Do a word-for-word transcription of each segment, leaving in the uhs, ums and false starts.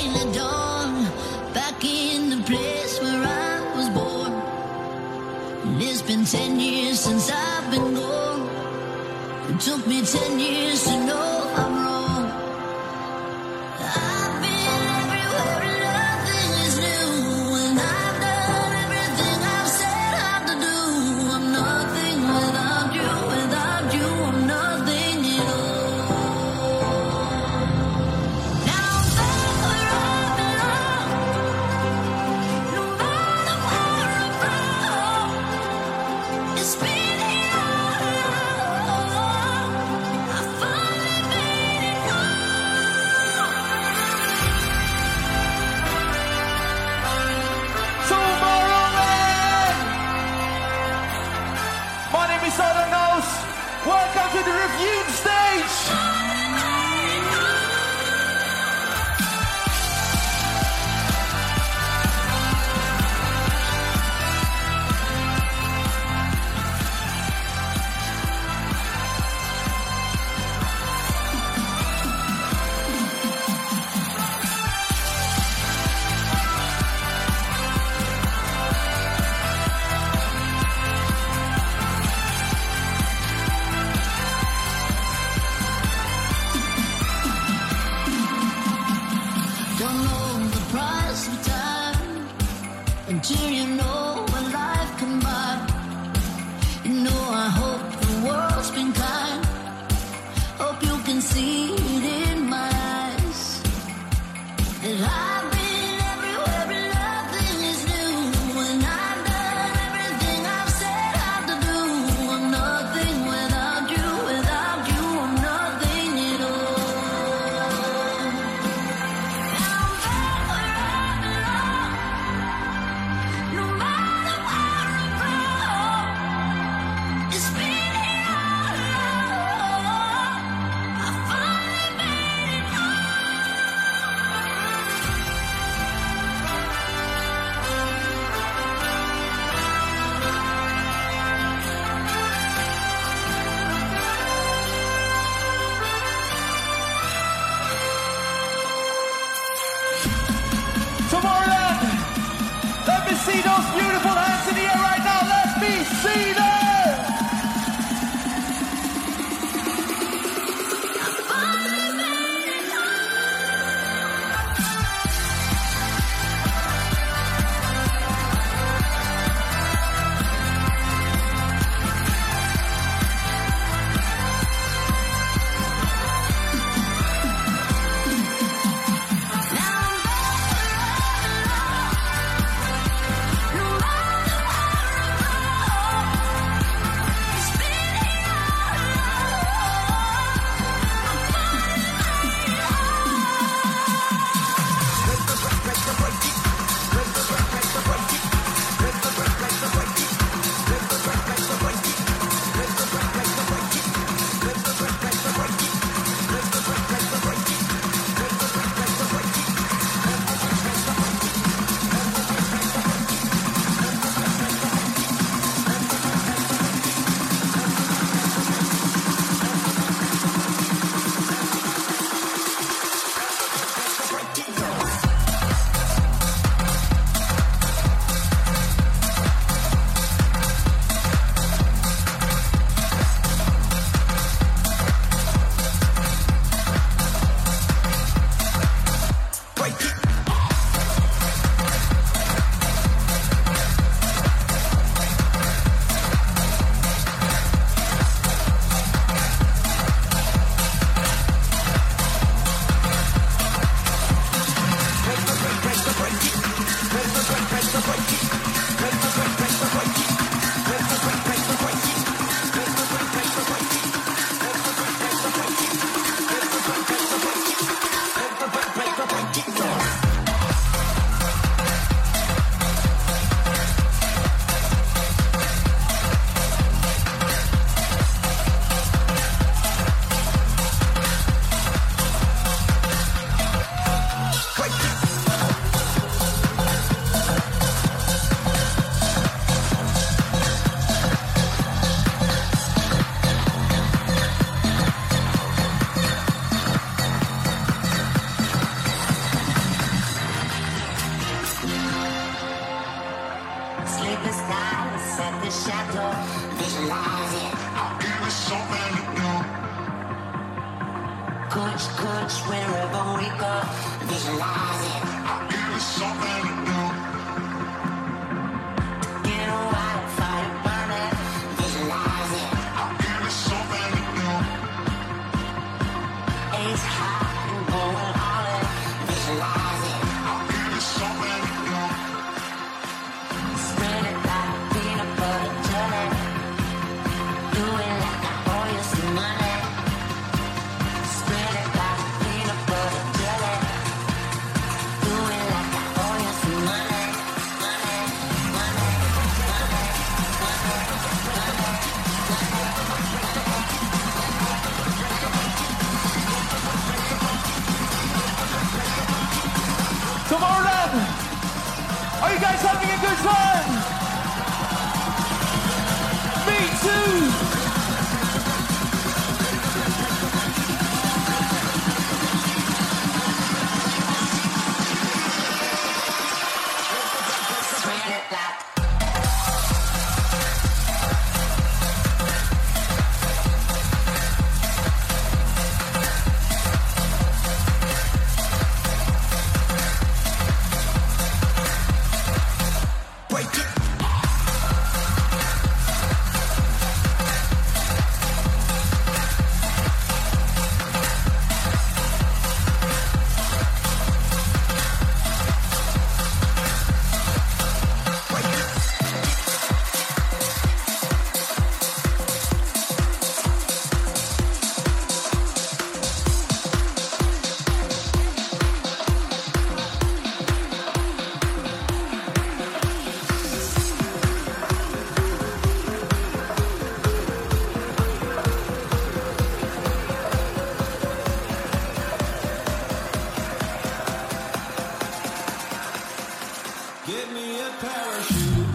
at dawn, back in the place where I was born. And it's been ten years since I've been gone. It took me ten years to know I'm wrong. I've been everywhere and nothing is new. And I've done everything I've said how to do. I'm nothing without you, without you I'm nothing at all. Now I'm back where I belong. No matter where I'm from, it's been here all along. I finally made it home. Tomorrowland! My name is Southern Nose. Welcome to the review stage! Don't know the price of time until you know what life can buy. You know I hope the world's been kind. Hope you can see it in my eyes that I've been everywhere and nothing is new. And I've done everything I've said how to do. I'm nothing without you, without you I'm nothing at all. Now I'm back where I belong. No matter where I'm from, it's been here all along. I finally made it home. Tomorrowland! Let me see those beautiful hands in the air right now. Let me see them! Finally made it the center, visualize it. I'll give it something to do. Coach, coach, wherever we go, visualize it. I'll give it something to do. Get a wildfire burning, visualize it. I'll give it something to do. Ace high and going all in, visualize it. I'll give it something to do. Spread it like peanut butter jelly. Do it like I owe you some money. Spread it like peanut butter jelly. Do it like I owe you some money. Money, money, Tomorrowland! Are you guys having a good time? Me too! spread it like. Give me a parachute.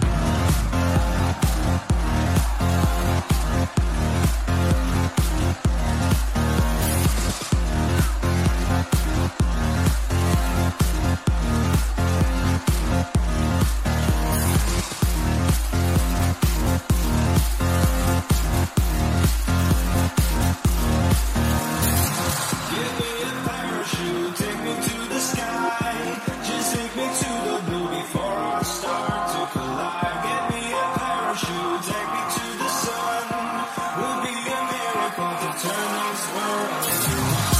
Give me a parachute. Take me to the sky. Just take me to the blue before I start to collide. Give me a parachute. Take me to the sun. Will be a miracle to turn this world into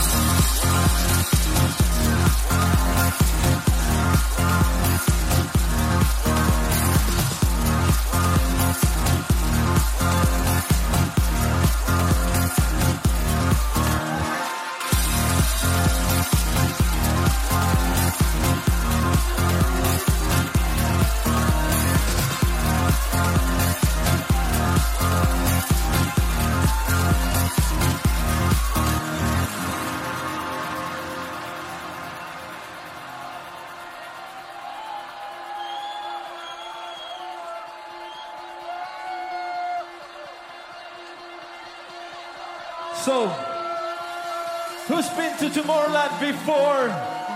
So, who's been to Tomorrowland before?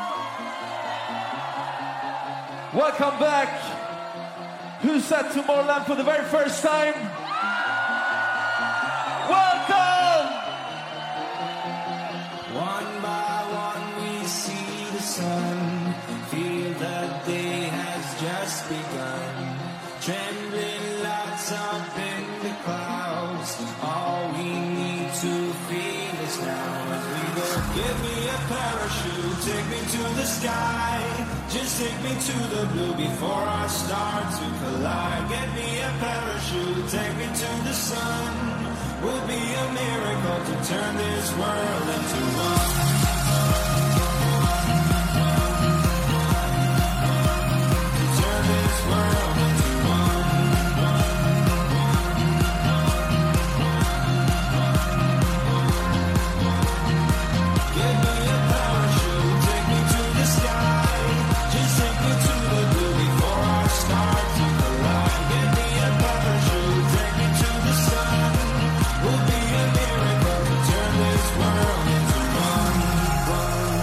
Welcome back. Who's at Tomorrowland for the very first time? Welcome! one by one we see the sun. Feel the day has just begun. Trembling lights up in the clouds. All we need to feel is now as we go. Give me a parachute, take me to the sky. Just take me to the blue before I start to collide. Get me a parachute, take me to the sun. Will be a miracle to turn this world into one. Turn this world into one. Give me a parachute, take me to the sky. Just take me to the blue before I start to collide. Give me a parachute, take me to the sun. Will be a miracle to turn this world into one. One.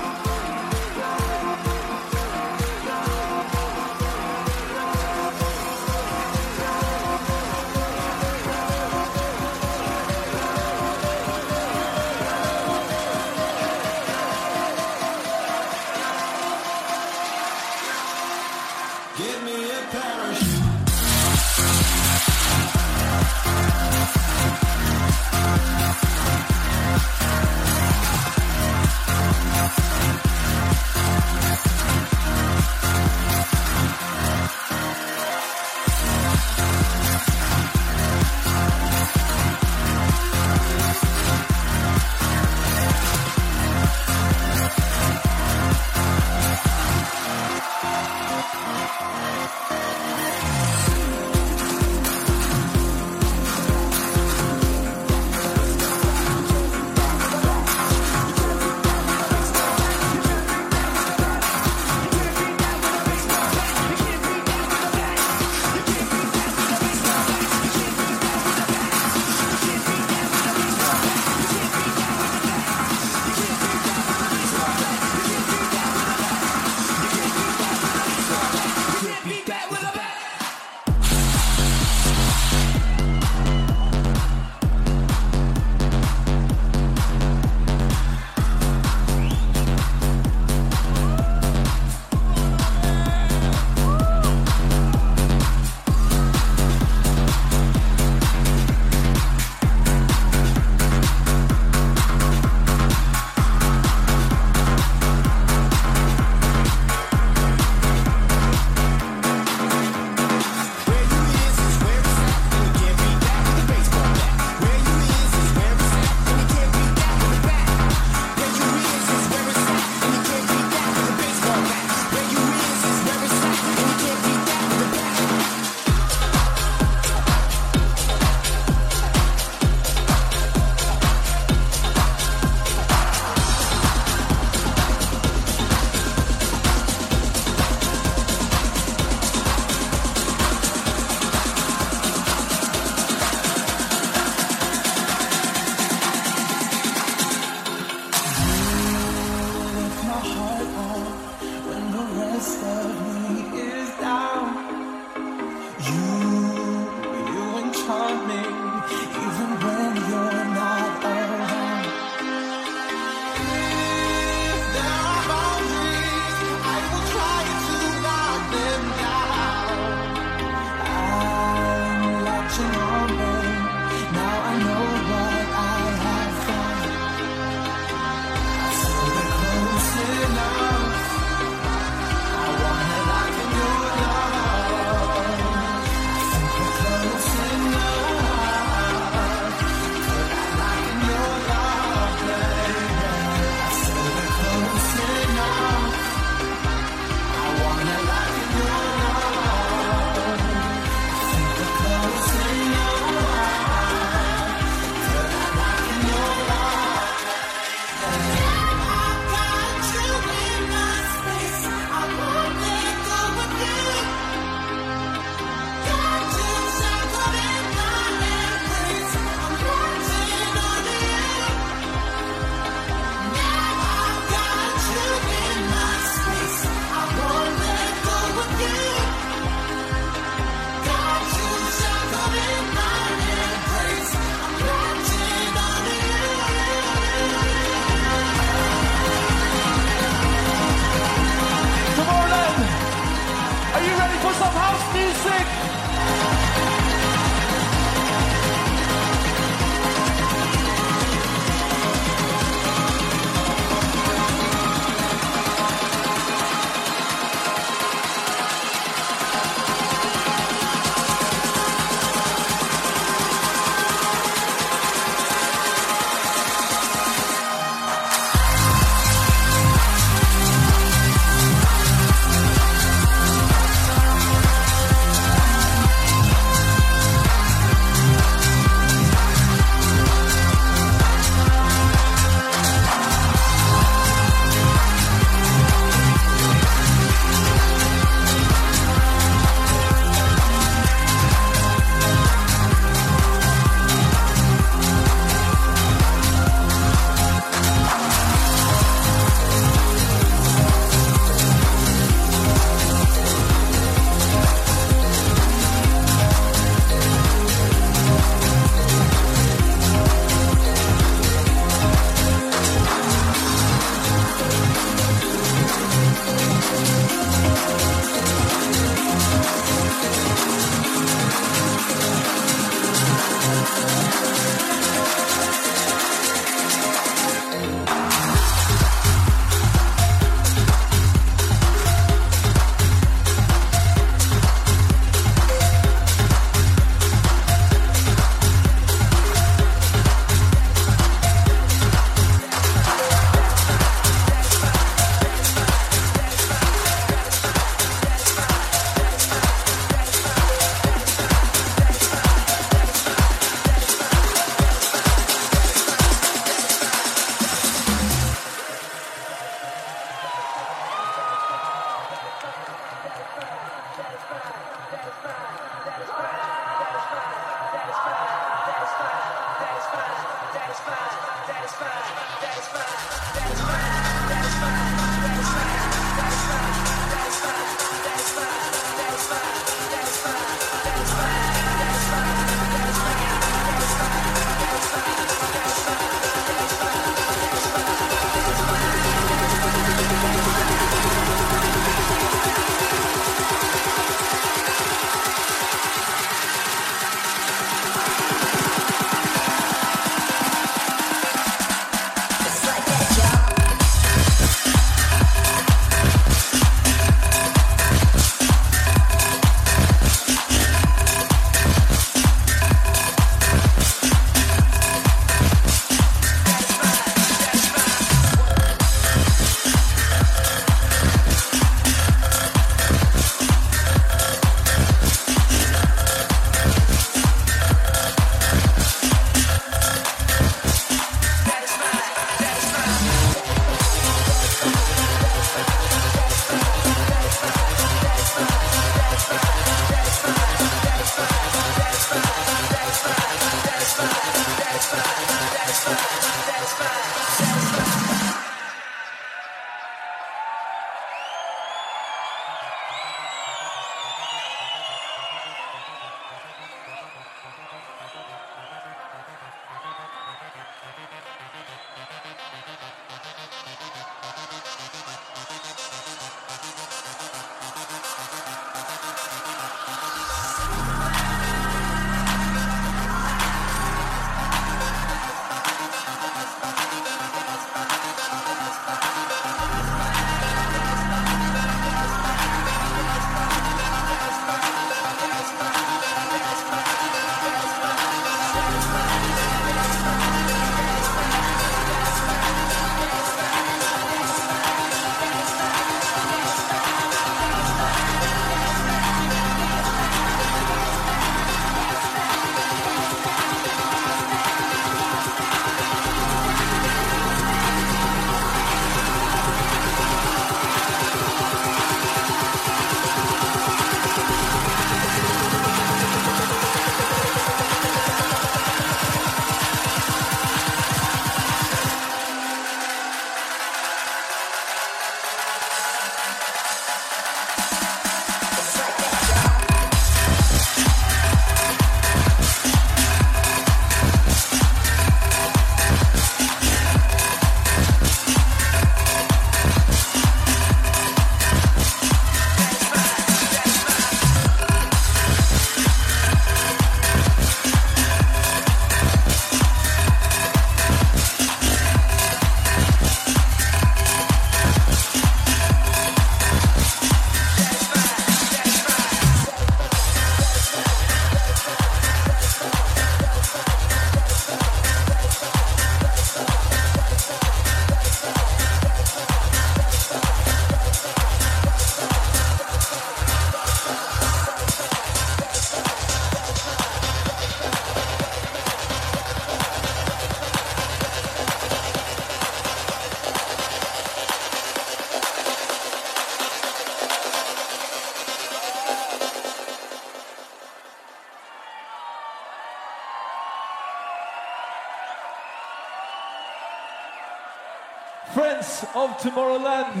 Friends of Tomorrowland,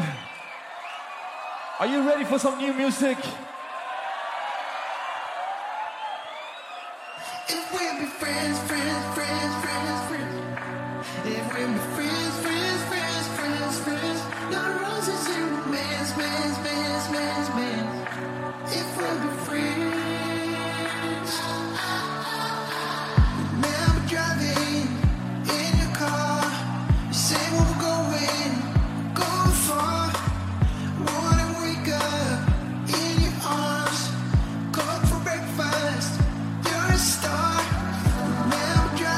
are you ready for some new music? If we'll be friends, friends, friends, friends, friends. If we'll be friends, friends, friends, friends, friends. Not roses and romance, man's, man's, man's, man's. If we'll be friends. Remember driving in your car. You say where we're going, going far. Wanna wake up in your arms. Cook for breakfast. You're a star. Remember driving.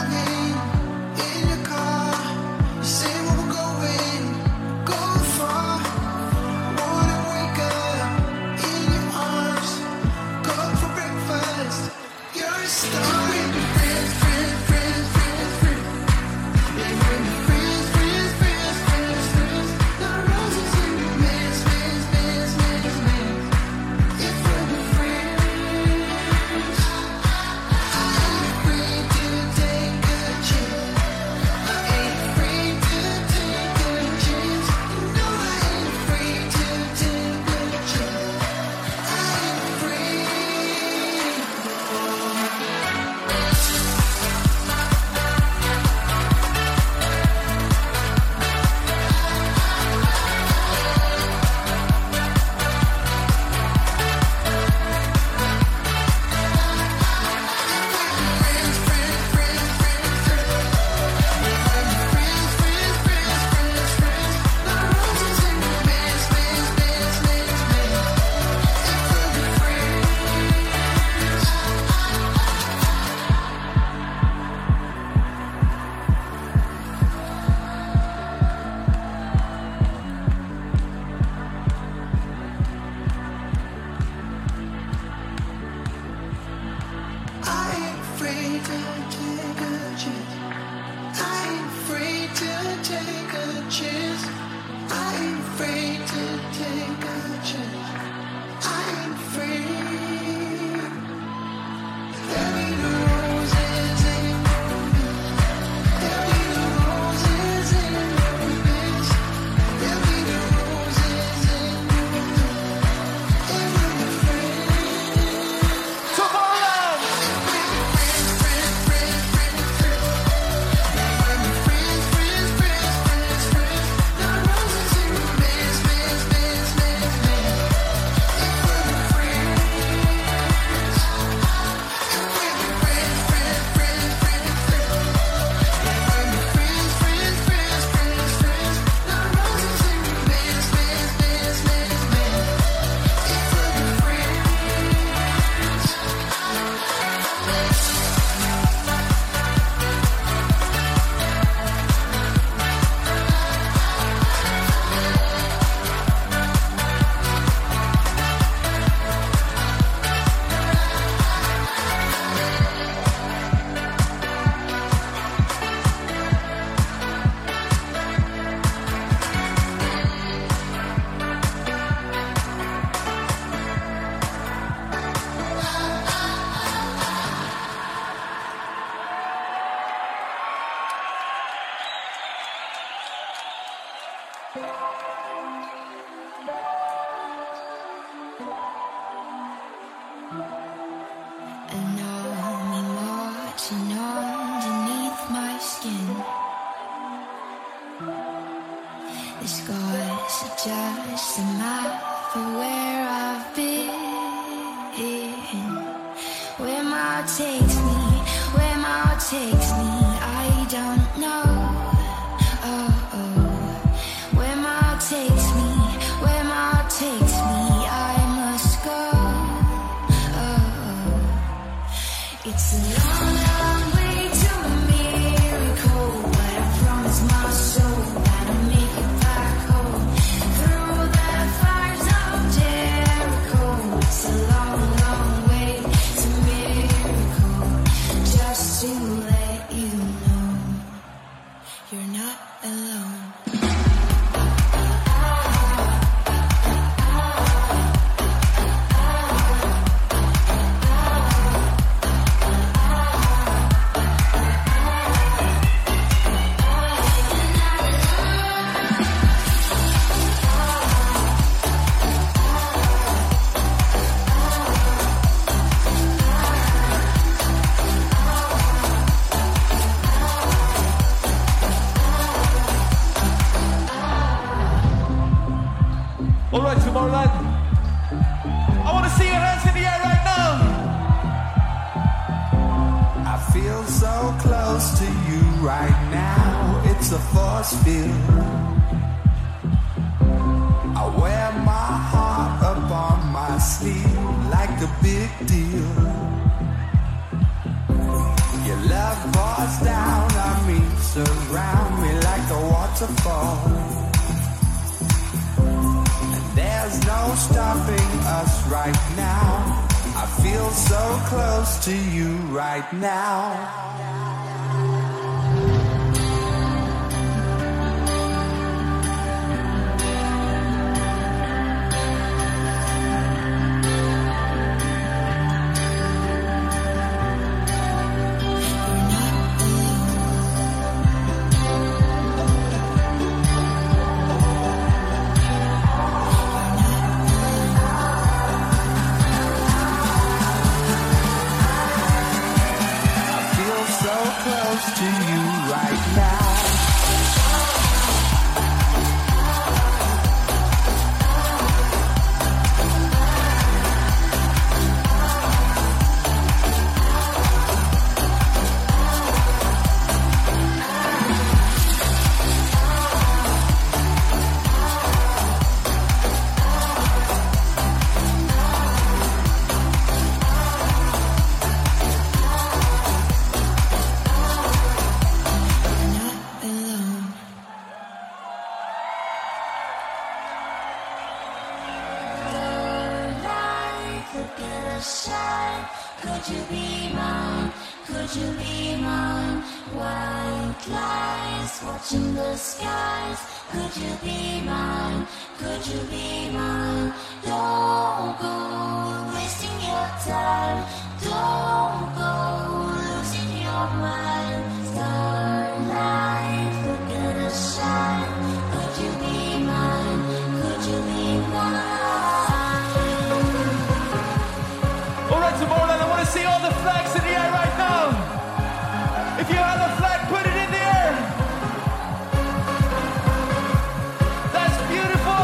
And know me marching underneath my skin. The scars are just a map for where I've been. Where my heart takes me, where my heart takes me, I don't know. Oh, oh. Where my heart takes me, where my heart takes me, I must go. Oh, oh. It's a long, long way to a miracle, but I promise my soul that I'll make it back home. Through the fires of Jericho, it's a long, long way to a miracle. Just to let you know, you're not alone. All right, Tomorrowland. I want to see your hands in the air right now. I feel so close to you right now. It's a force field. I wear my heart up on my sleeve like a big deal. Your love pours down on me, surround me like a waterfall. There's no stopping us right now. I feel so close to you right now. To you right now. Could you be mine? Could you be mine? White lies watching the skies. Could you be mine? Could you be mine? Don't go wasting your time. Don't go losing your mind. Starlight, look at us shine. Could you be mine? Could you be mine? All right, Tomorrowland, I want to see all the flags in the air right now. If you have a flag, put it in the air. That's beautiful.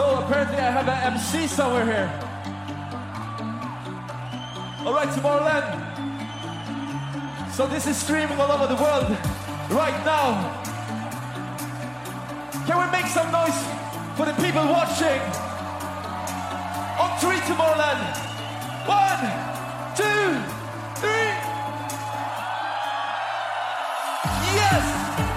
So apparently I have an M C somewhere here. All right, Tomorrowland. So this is streaming all over the world right now. Can we make some noise for the people watching? On three, Tomorrowland. One, two, three. Yes!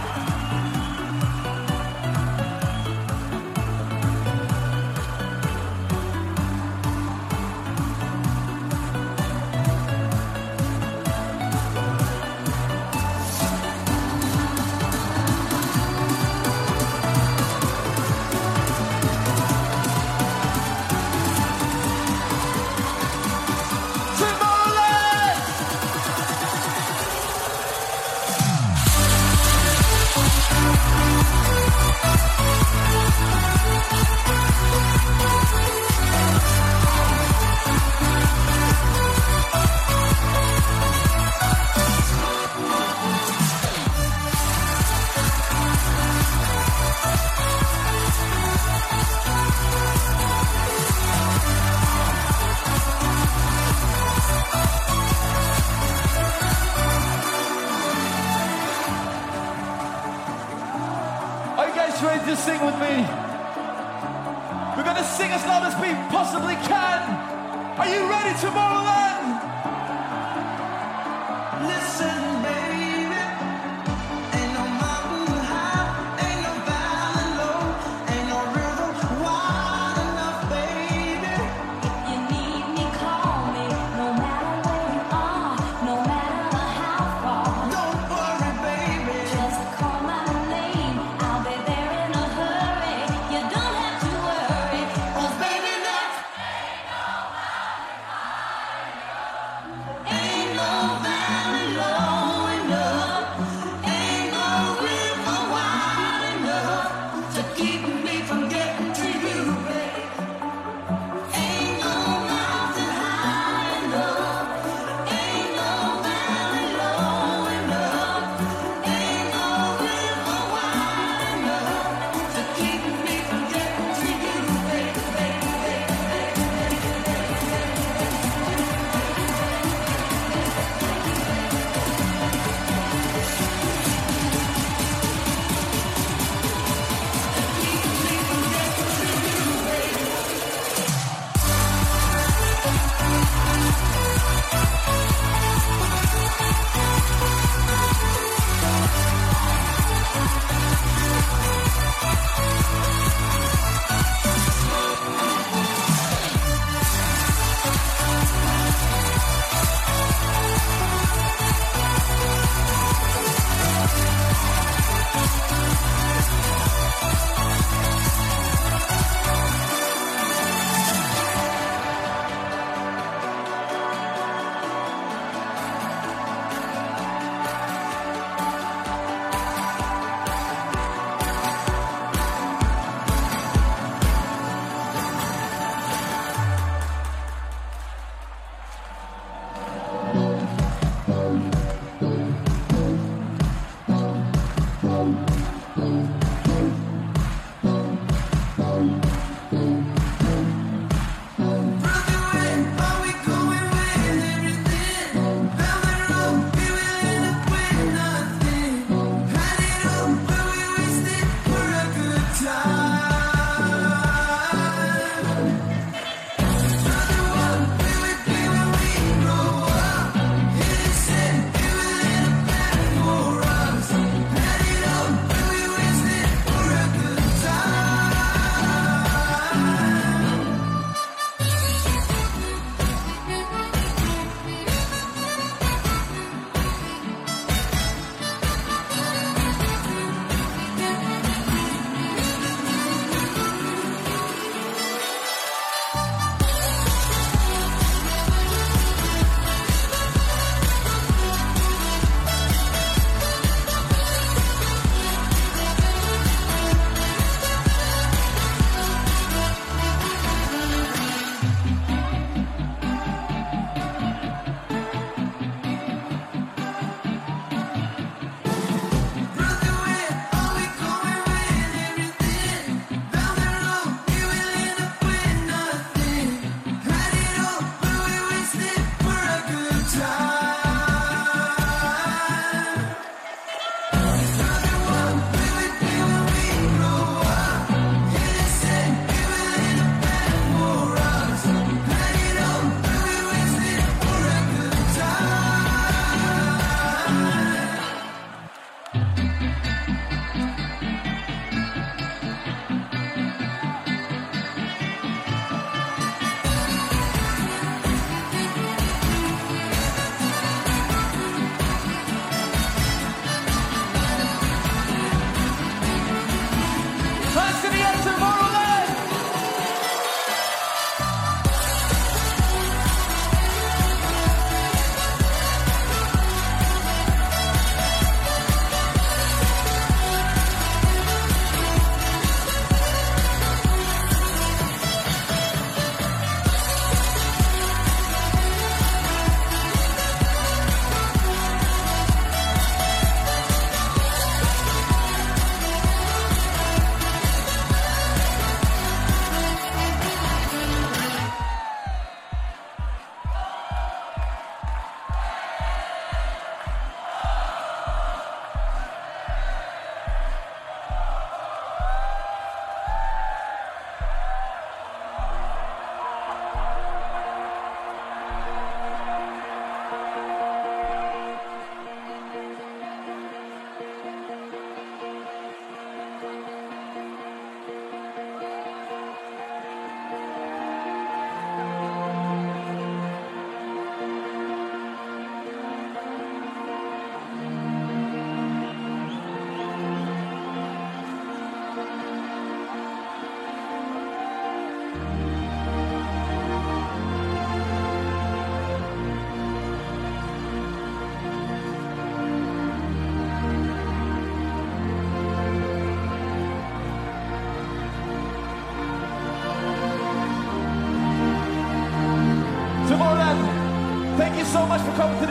Ready to sing with me? We're gonna sing as loud as we possibly can. Are you ready, Tomorrowland? Listen, baby, ain't no mountain high, ain't no valley low, ain't no river wide enough, baby. If you need me, call me. No matter where you are, no matter how far. Don't worry, baby. Just call my name. I'll be there in a hurry. You don't have to worry, 'cause baby, that's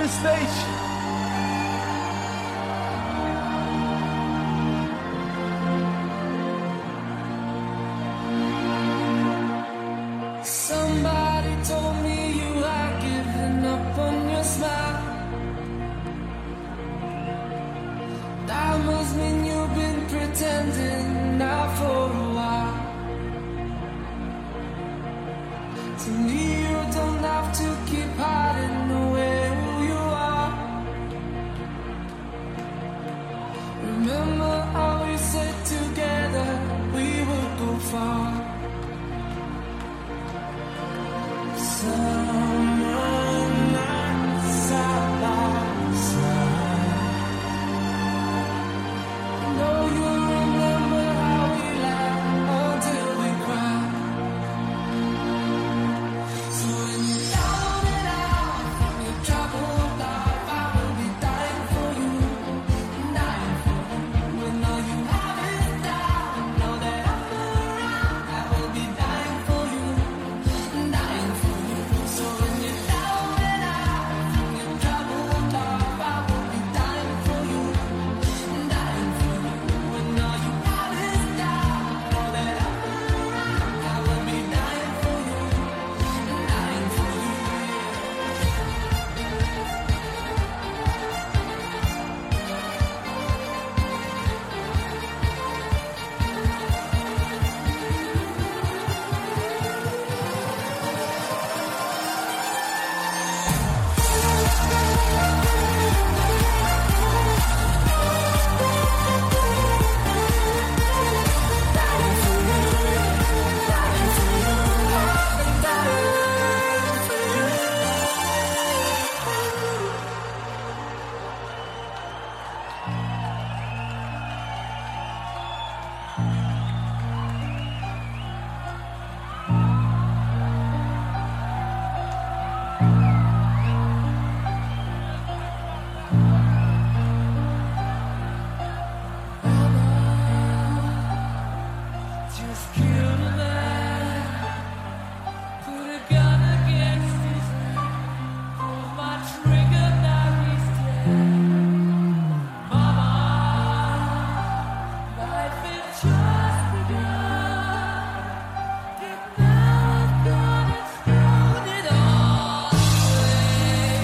this stage. Somebody told me you had given up on your smile. That must mean you've been pretending now for a while. To me, you don't have to keep hiding away who you are. Remember how we said together we would go far. Summer nights side by side. I know you remember how we laughed until we cried. So when you're down and out from your troubled life, I will be dying for you, dying for you. When all you have is doubt, know that I'm around. I will be dying for you, dying for you. So when you're down and out from your troubled life, I will be dying for you, dying for you. When all you have is doubt, know that I'm around. I will be dying for you, dying for you. Just kill the man, put a gun against his head, pull my trigger, now he's dead. Mama, life is just begun. Get now I've gone and thrown it all away.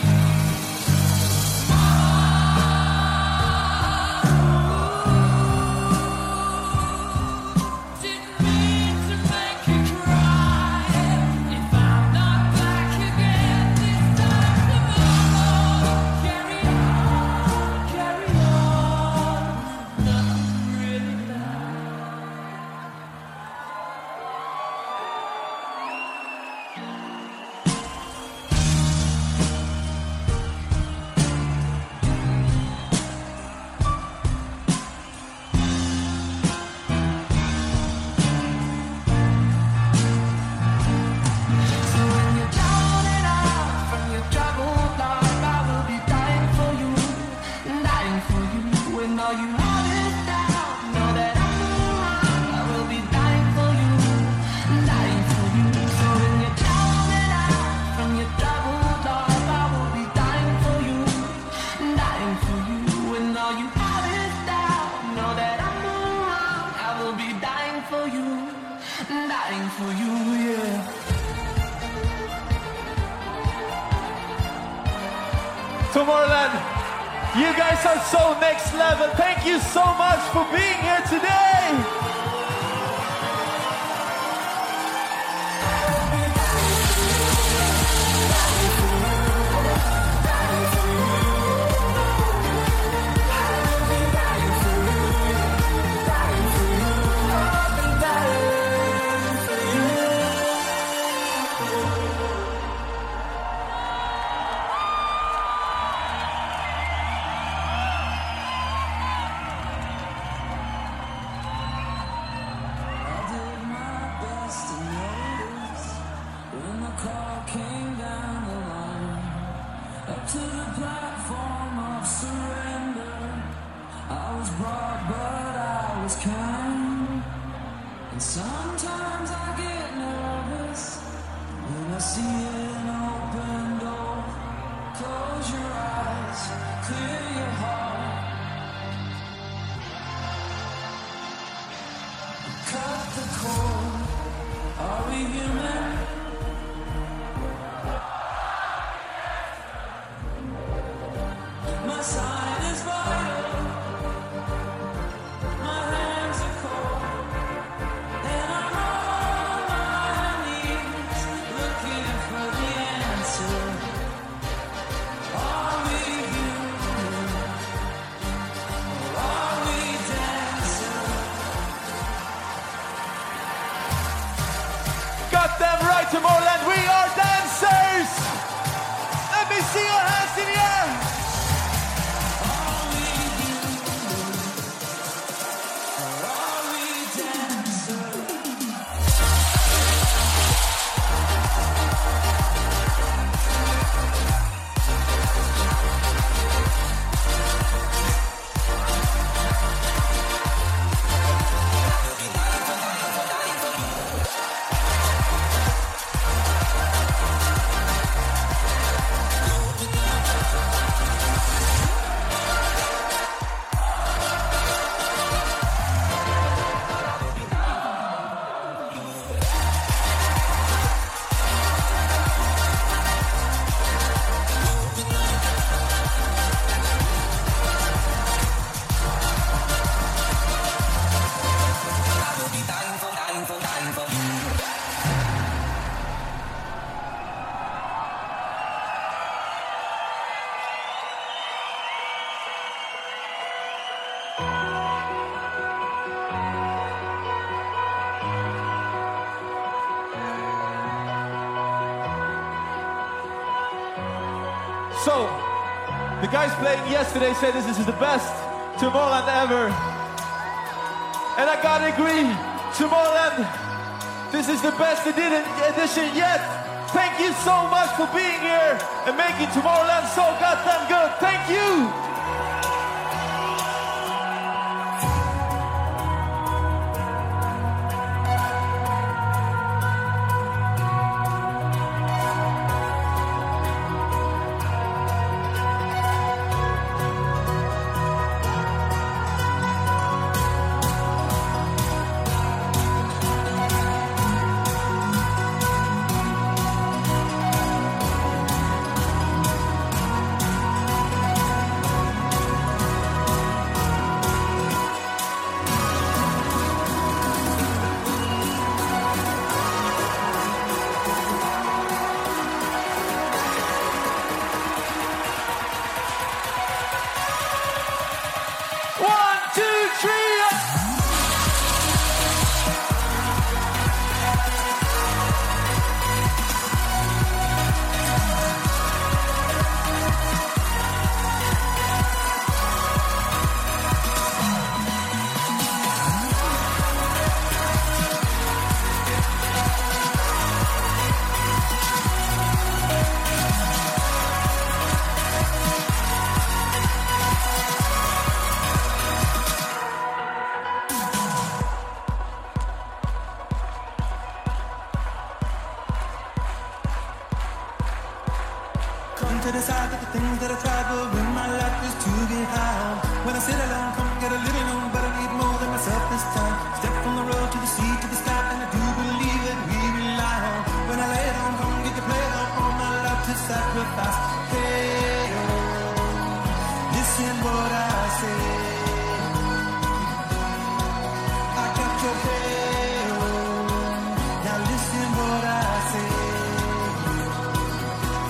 Didn't mean to make you cry. If I'm not back again this time tomorrow, carry on, carry on. Nothing really matters. So when you're down and out from your troubled life, I will be dying for you, dying for you. When all you have is doubt, know that I'm around. I will be dying for you, dying for you. So when you're down and out from your troubled life, I will be dying for you, dying for you. When all you have is doubt, know that I'm around. I will be dying for you, dying for you, yeah. Tomorrowland, you guys are so next level. Thank you so much for being here today. To the platform of surrender, I was broad but I was kind. And sometimes I get nervous when I see an open door. Close your eyes, clear your heart. Cut the cord. Are we human? My sign is vital. My hands are cold, and I'm on my knees looking for the answer. Are we human, or are we dancing? Got them right, Tomorrowland. We are dancers. Let me see your hands in the air. Are we human, or are we dancing? So, the guys playing yesterday said this is the best Tomorrowland ever. And I gotta agree, Tomorrowland, this is the best edi- edition yet. Thank you so much for being here and making Tomorrowland so goddamn good. Thank you. One, two, three. Come to decide that the things that I tried will win my life is to get high on. When I sit alone, come get a little known, but I need more than myself this time. Step from the road to the sea to the sky, and I do believe that we rely on. When I lay it on, come get the play on, all my life to sacrifice. Hey, oh, listen what I say. I got your hey, oh, now listen what I say.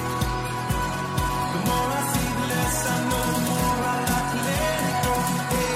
The more I see, the less I know, the more I like to let it go. Hey,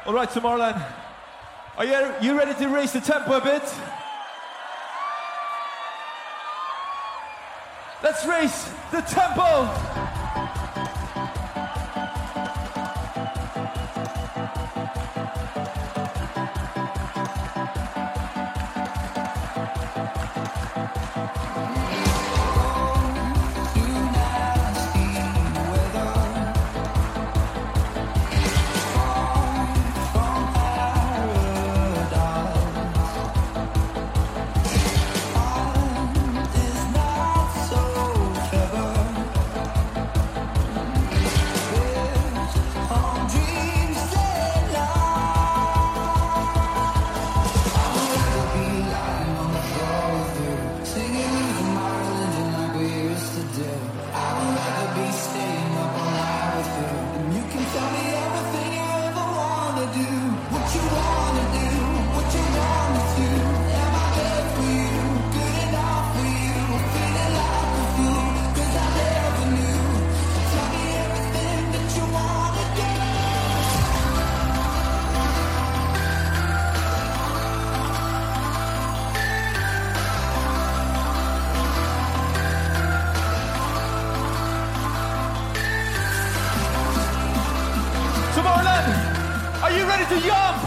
All right, Tomorrowland. Are you, you ready to raise the tempo a bit? Let's raise the tempo. Tomorrowland, are you ready to jump?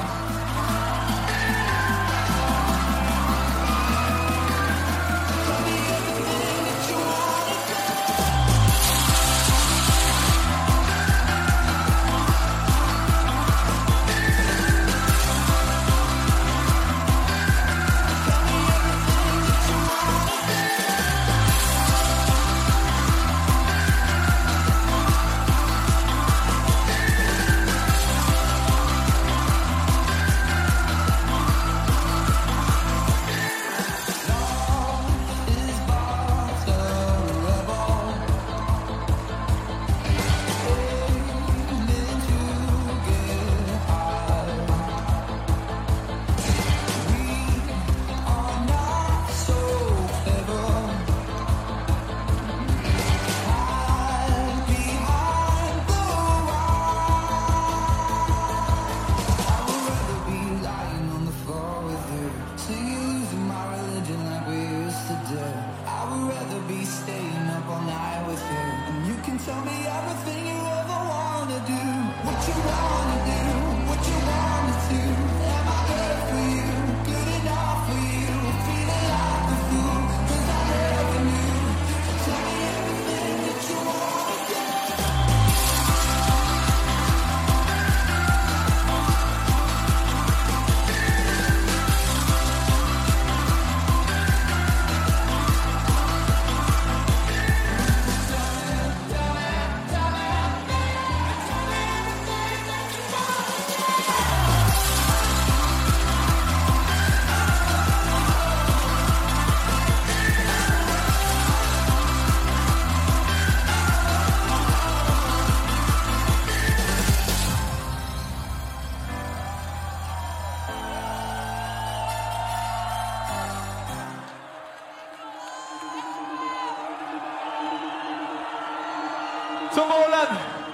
Tomorrowland,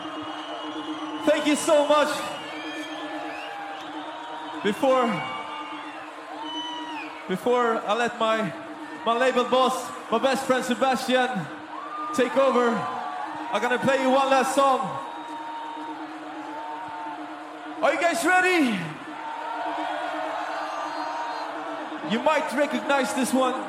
thank you so much. Before, before I let my, my label boss, my best friend Sebastian, take over, I'm gonna play you one last song. Are you guys ready? You might recognize this one.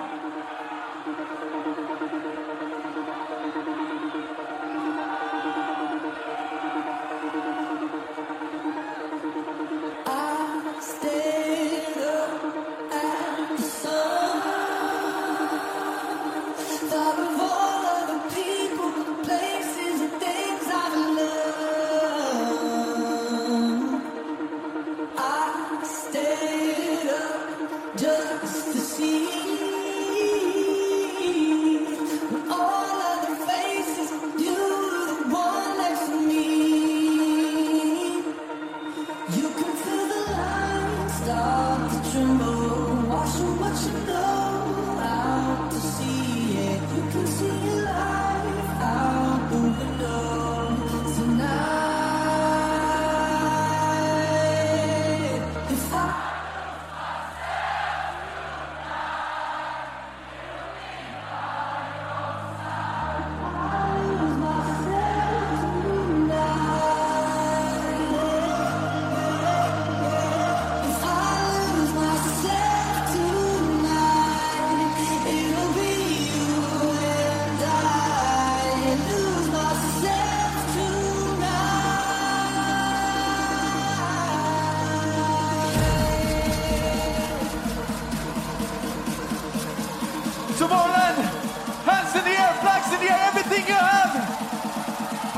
Just to see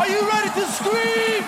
Are you ready to scream?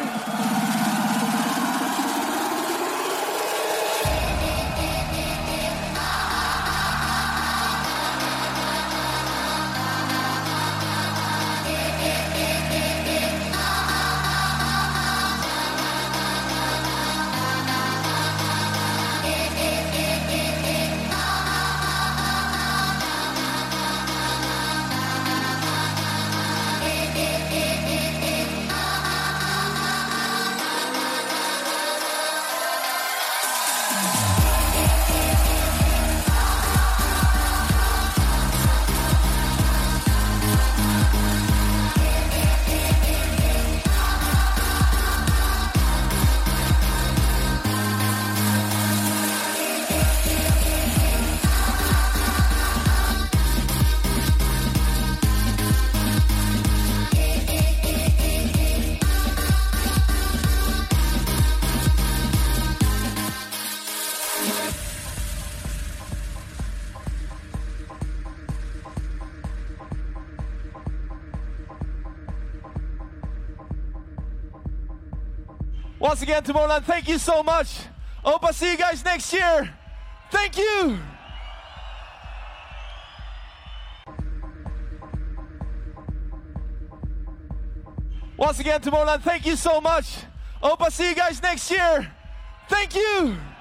Once again, Tomorrowland, thank you so much. Hope I see you guys next year. Thank you. Once again, Tomorrowland, thank you so much. Hope I see you guys next year. Thank you.